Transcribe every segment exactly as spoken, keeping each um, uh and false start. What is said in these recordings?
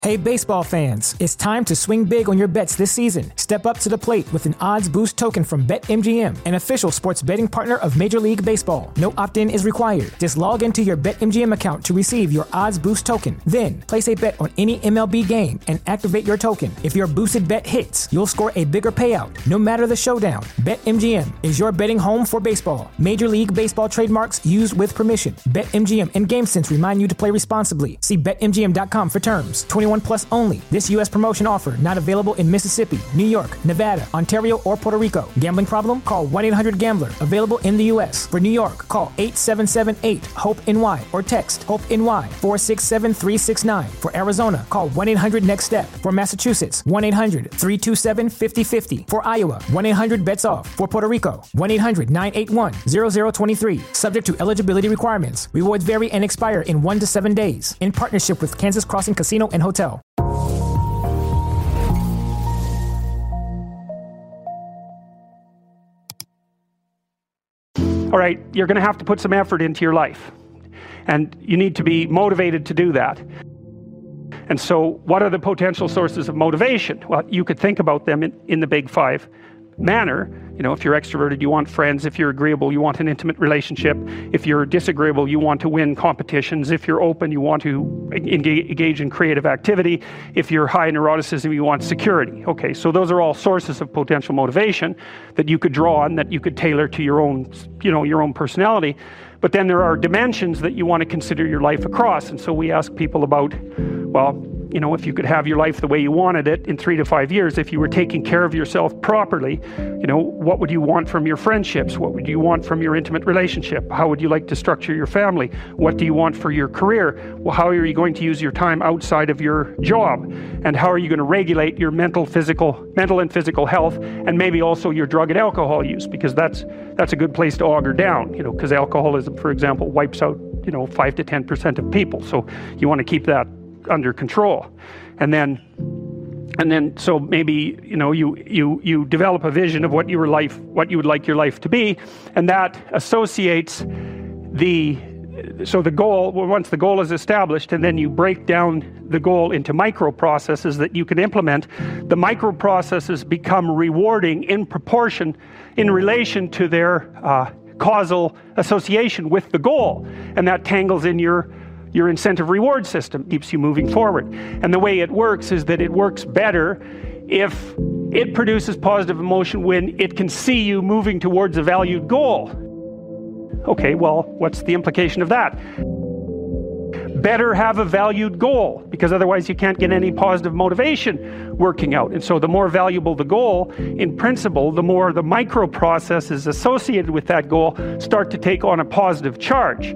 Hey baseball fans, it's time to swing big on your bets this season. Step up to the plate with an odds boost token from BetMGM, an official sports betting partner of Major League Baseball. No opt-in is required. Just log into your BetMGM account to receive your odds boost token. Then, place a bet on any M L B game and activate your token. If your boosted bet hits, you'll score a bigger payout, no matter the showdown. BetMGM is your betting home for baseball. Major League Baseball trademarks used with permission. BetMGM and GameSense remind you to play responsibly. See Bet M G M dot com for terms. twenty-one plus only. This U S promotion offer not available in Mississippi, New York, Nevada, Ontario, or Puerto Rico. Gambling problem? Call one eight hundred gambler. Available in the U S. For New York, call eight seven seven eight HOPE N Y or text HOPE-N Y four six seven three six nine. For Arizona, call one eight hundred next step. For Massachusetts, one eight hundred three two seven five zero five zero. For Iowa, one eight hundred bets off. For Puerto Rico, one eight hundred nine eight one zero zero two three. Subject to eligibility requirements. Rewards vary and expire in one to seven days. In partnership with Kansas Crossing Casino and Hotel. All right, you're going to have to put some effort into your life, and you need to be motivated to do that. And so what are the potential sources of motivation? Well, you could think about them in, in the big five manner. You know, if you're extroverted, you want friends. If you're agreeable, you want an intimate relationship. If you're disagreeable, you want to win competitions. If you're open, you want to engage, engage in creative activity. If you're high in neuroticism, you want security. Okay, so those are all sources of potential motivation that you could draw on, that you could tailor to your own, you know, your own personality. But then there are dimensions that you want to consider your life across. And so we ask people about, well, you know, if you could have your life the way you wanted it in three to five years, if you were taking care of yourself properly, you know, what would you want from your friendships? What would you want from your intimate relationship? How would you like to structure your family? What do you want for your career? Well, how are you going to use your time outside of your job? And how are you going to regulate your mental, physical, mental and physical health, and maybe also your drug and alcohol use? Because that's that's a good place to auger down, you know, because alcoholism, for example, wipes out, you know, five to ten percent of people. So you want to keep that under control. And then and then so maybe, you know, you you you develop a vision of what your life what you would like your life to be, and that associates the so the goal, well, once the goal is established, and then you break down the goal into micro processes that you can implement, the micro processes become rewarding in proportion in relation to their uh, causal association with the goal, and that tangles in your Your incentive reward system, keeps you moving forward. And the way it works is that it works better if it produces positive emotion when it can see you moving towards a valued goal. Okay, well, what's the implication of that? Better have a valued goal, because otherwise you can't get any positive motivation working out. And so the more valuable the goal, in principle, the more the micro processes associated with that goal start to take on a positive charge.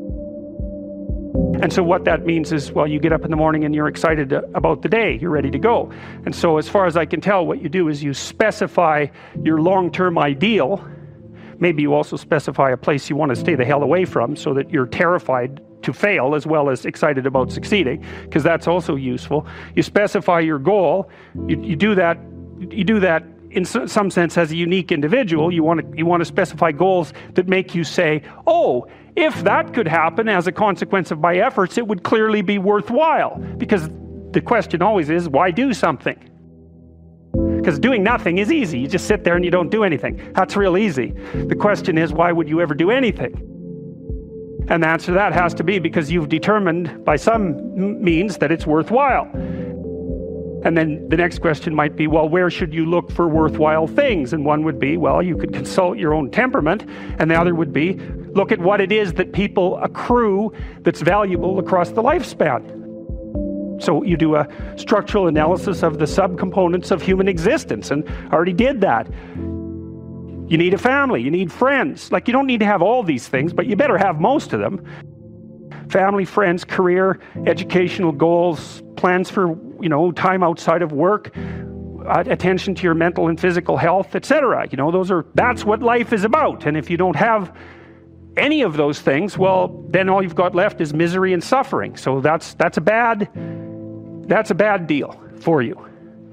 And so what that means is, well, you get up in the morning and you're excited about the day. You're ready to go. And so as far as I can tell, what you do is you specify your long-term ideal. Maybe you also specify a place you want to stay the hell away from so that you're terrified to fail as well as excited about succeeding, because that's also useful. You specify your goal. You, you do that. You do that in some sense as a unique individual. You want to you want to specify goals that make you say, oh, if that could happen as a consequence of my efforts, it would clearly be worthwhile. Because the question always is, why do something? Because doing nothing is easy. You just sit there and you don't do anything. That's real easy. The question is, why would you ever do anything? And the answer to that has to be because you've determined by some means that it's worthwhile. And then the next question might be, well, where should you look for worthwhile things? And one would be, well, you could consult your own temperament. And the other would be, look at what it is that people accrue that's valuable across the lifespan. So you do a structural analysis of the subcomponents of human existence, and I already did that. You need a family, you need friends. Like, you don't need to have all these things, but you better have most of them. Family, friends, career, educational goals, plans for, you know, time outside of work, uh, attention to your mental and physical health, et cetera. You know, those are, that's what life is about. And if you don't have any of those things, well, then all you've got left is misery and suffering. So that's that's a bad, that's a bad deal for you.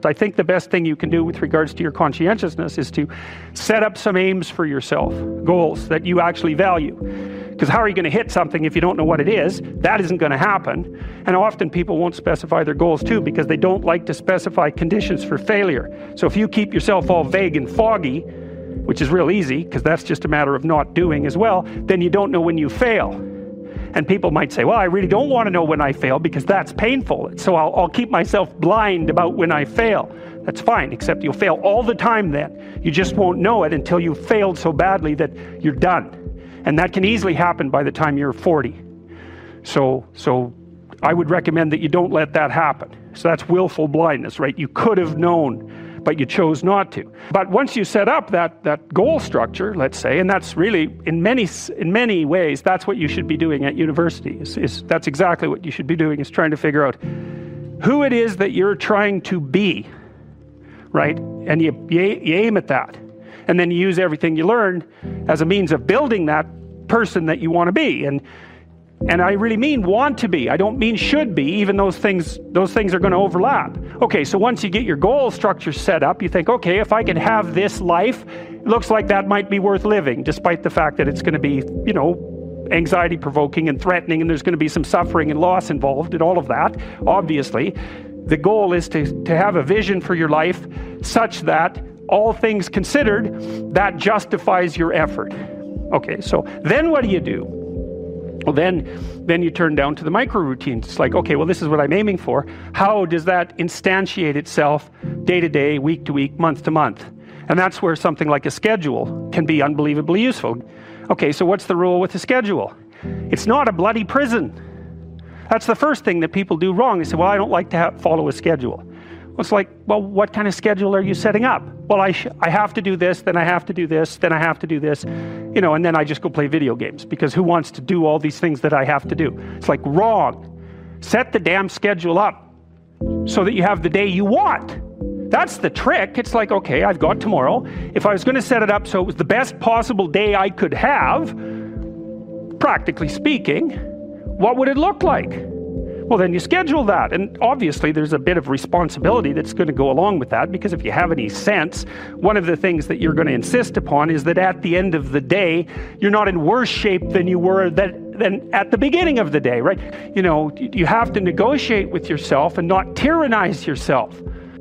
difficult. I think the best thing you can do with regards to your conscientiousness is to set up some aims for yourself, goals that you actually value. Because how are you going to hit something if you don't know what it is? That isn't going to happen. And often people won't specify their goals too because they don't like to specify conditions for failure. So if you keep yourself all vague and foggy, which is real easy because that's just a matter of not doing as well, then you don't know when you fail. And people might say, well, I really don't want to know when I fail because that's painful. So I'll, I'll keep myself blind about when I fail. That's fine, except you'll fail all the time then. You just won't know it until you've failed so badly that you're done. And that can easily happen by the time you're forty. So, so I would recommend that you don't let that happen. So that's willful blindness, right? You could have known, but you chose not to. But once you set up that, that goal structure, let's say, and that's really, in many in many ways, that's what you should be doing at university. Is, is that's exactly what you should be doing, is trying to figure out who it is that you're trying to be, right? And you, you, you aim at that. And then you use everything you learn as a means of building that person that you want to be. And And I really mean want to be. I don't mean should be, even those things those things are going to overlap. Okay, so once you get your goal structure set up, you think, okay, if I could have this life, it looks like that might be worth living, despite the fact that it's going to be, you know, anxiety provoking and threatening, and there's going to be some suffering and loss involved and all of that, obviously. The goal is to, to have a vision for your life such that, all things considered, that justifies your effort. Okay, so then what do you do? Well, then, then you turn down to the micro routines. It's like, okay, well, this is what I'm aiming for. How does that instantiate itself day to day, week to week, month to month? And that's where something like a schedule can be unbelievably useful. Okay, so what's the rule with the schedule? It's not a bloody prison. That's the first thing that people do wrong. They say, well, I don't like to have, follow a schedule. Well, it's like, well, what kind of schedule are you setting up? Well, I, sh- I have to do this, then I have to do this, then I have to do this, you know, and then I just go play video games, because who wants to do all these things that I have to do? It's like, wrong. Set the damn schedule up so that you have the day you want. That's the trick. It's like, okay, I've got tomorrow. If I was going to set it up so it was the best possible day I could have, practically speaking, what would it look like? Well, then you schedule that. And obviously there's a bit of responsibility that's going to go along with that, because if you have any sense, one of the things that you're going to insist upon is that at the end of the day, you're not in worse shape than you were that, than at the beginning of the day, right? You know, you have to negotiate with yourself and not tyrannize yourself.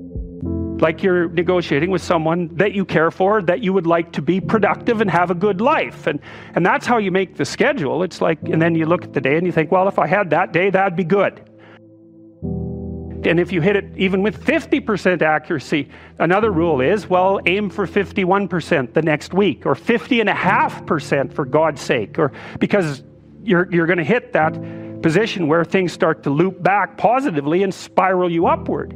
Like you're negotiating with someone that you care for, that you would like to be productive and have a good life. And and that's how you make the schedule. It's like, and then you look at the day and you think, well, if I had that day, that'd be good. And if you hit it even with fifty percent accuracy, another rule is, well, aim for fifty-one percent the next week, or fifty and a half percent for God's sake, or because you're you're going to hit that position where things start to loop back positively and spiral you upward.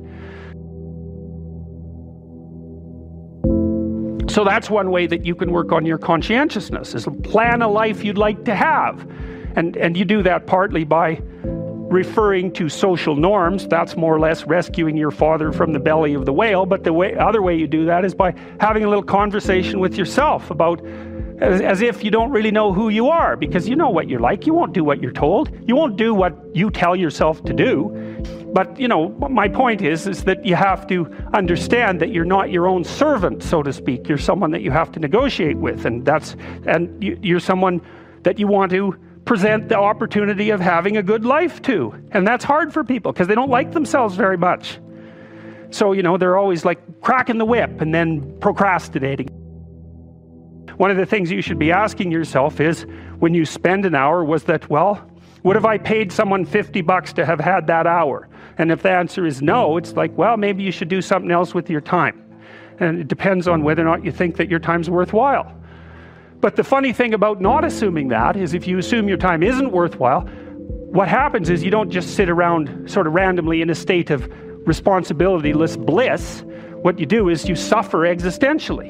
So that's one way that you can work on your conscientiousness, is plan a life you'd like to have. And, and you do that partly by referring to social norms. That's more or less rescuing your father from the belly of the whale. But the way, other way you do that is by having a little conversation with yourself about, as, as if you don't really know who you are, because you know what you're like. You won't do what you're told. You won't do what you tell yourself to do. But, you know, my point is, is that you have to understand that you're not your own servant, so to speak. You're someone that you have to negotiate with, and that's, and you, you're someone that you want to present the opportunity of having a good life to. And that's hard for people, because they don't like themselves very much. So, you know, they're always like cracking the whip and then procrastinating. One of the things you should be asking yourself is, when you spend an hour, was that, well, what if I paid someone fifty bucks to have had that hour? And if the answer is no, it's like, well, maybe you should do something else with your time. And it depends on whether or not you think that your time's worthwhile. But the funny thing about not assuming that is, if you assume your time isn't worthwhile, what happens is you don't just sit around sort of randomly in a state of responsibilityless bliss. What you do is you suffer existentially.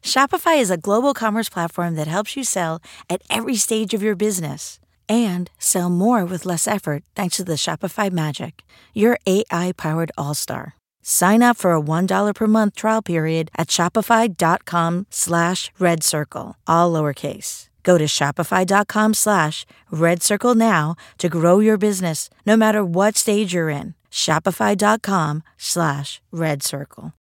Shopify is a global commerce platform that helps you sell at every stage of your business and sell more with less effort thanks to the Shopify Magic, your A I-powered all-star. Sign up for a one dollar per month trial period at shopify.com slash red circle, all lowercase. Go to shopify.com slash red circle now to grow your business no matter what stage you're in. Shopify.com slash red circle.